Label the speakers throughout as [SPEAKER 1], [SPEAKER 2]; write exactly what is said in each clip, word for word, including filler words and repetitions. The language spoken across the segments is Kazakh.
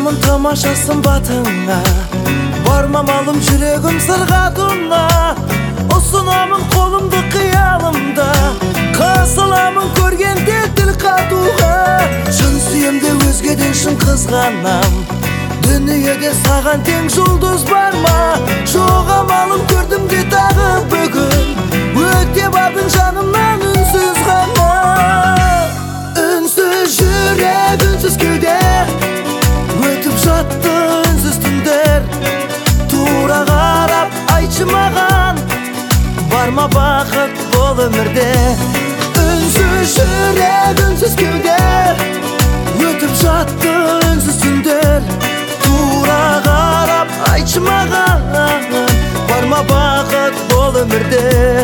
[SPEAKER 1] Сағынамын тамашасын батыңа, бармамалым жүрегім сырғатуына. Ұсынамын қолымды қиялымда, қасыламын көргенде тіл қатуға. Шын сүйемде өзгеден шын қызғанам, дүниеде саған тең жұлдыз бар ма? Жоқ амалым көрдім де тағы бүгін, өте бардың жанымнан үнсіз ғана. Үнсіз жүрек, үнсіз кеуде, өтіп жатты үнсіз түндер. Тура қарап айтшы маған, бар ма бақыт бұл өмірде? Үнсіз жүрек, үнсіз кеуде, өтіп жатты үнсіз түндер. Тура қарап айтшы маған, бар ма бақыт бұл өмірде?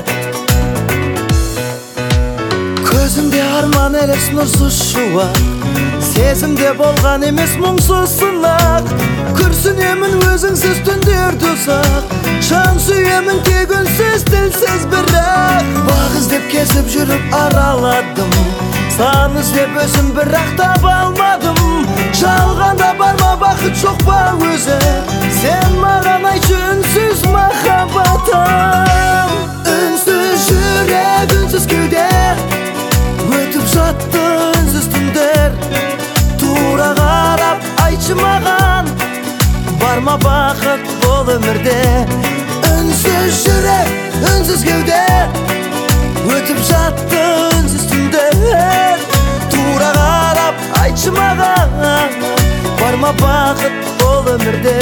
[SPEAKER 1] Көзімде арман елес нұрсыз шуақ, сезімде болған емес мұңсыз сынақ. Күрсінемін өзіңсіз түндерді ұзақ, жан сүйемін тек үнсіз тілсіз бірақ. Бақ іздеп кезіп жүріп араладым, сан іздеп өзім бірақ таба алмадым. Жалғанда бар ма бақыт, жоқ па өзі? Сен маған айтшы үнсіз махаббатым. Үнсіз жүрек, үнсіз кеуде, өтіп жатты үнсіз түндер. Тура қарап айтшы маған, бар ма бақыт бұл өмірде? Үнсіз жүрек, үнсіз кеуде, өтіп жатты үнсіз түндер. Тура қарап айтшы маған, бар ма бақыт бұл өмірде?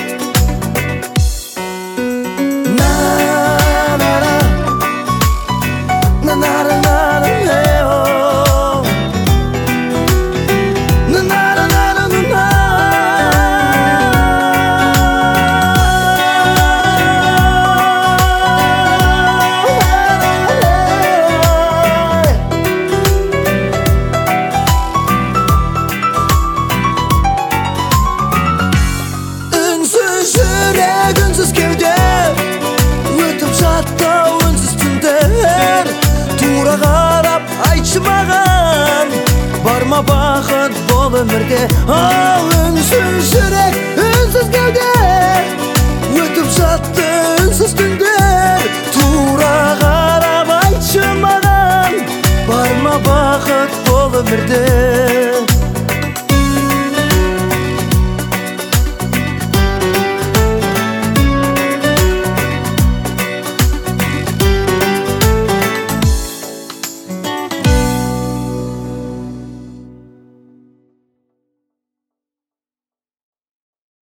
[SPEAKER 1] Үнсіз кеуде, өтіп жатты үнсіз түндер. Тура қарап айтшы маған, бар ма бақыт бұл өмірде? Ал үнсіз жүрек, үнсіз кеуде, өтіп жатты үнсіз түндер. Тура қарап айтшы маған, бар ма бақыт бұл өмірде?